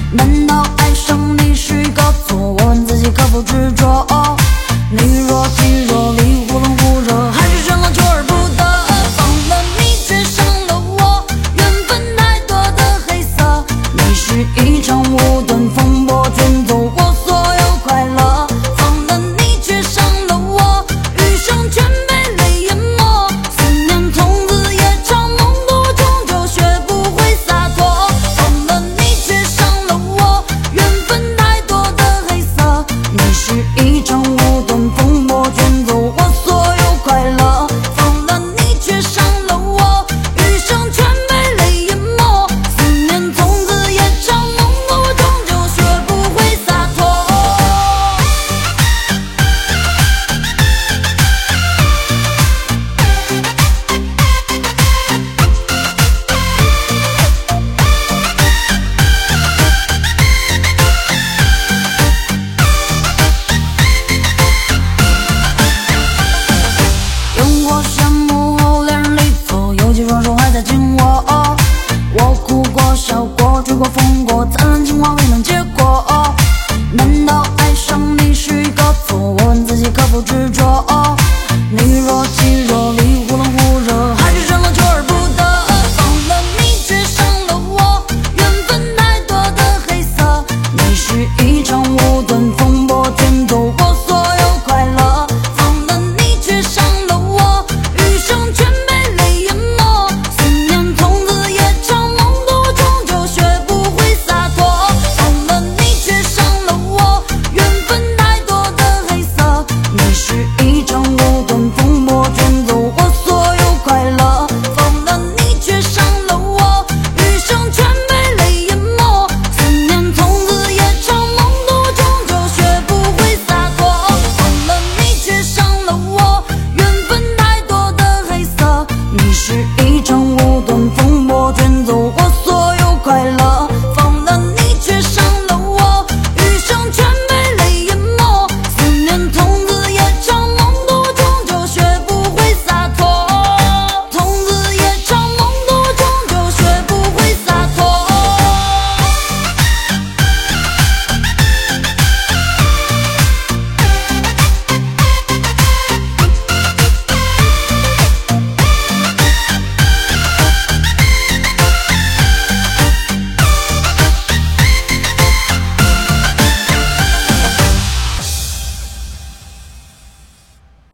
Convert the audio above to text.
难道爱上你是一个错？我问自己可否执着？你若即若离，忽冷忽热，还是选了求而不得。放了你，却伤了我，缘分太多的黑色。你是一场无端风波，卷走我所有快乐。放了你，却伤了我，余生全被泪淹没。思念从此夜长梦多，终究学不会洒脱。放了你，却伤了我，缘分太多的黑色。你是一场无端风波，卷走我所有快乐。放了你，却伤了我，余生全被泪淹没。思念从此夜长梦多，终究学不会洒脱。烟火谢幕后，恋人离走，有几双手还在紧握。我哭过，笑过，追过，疯过。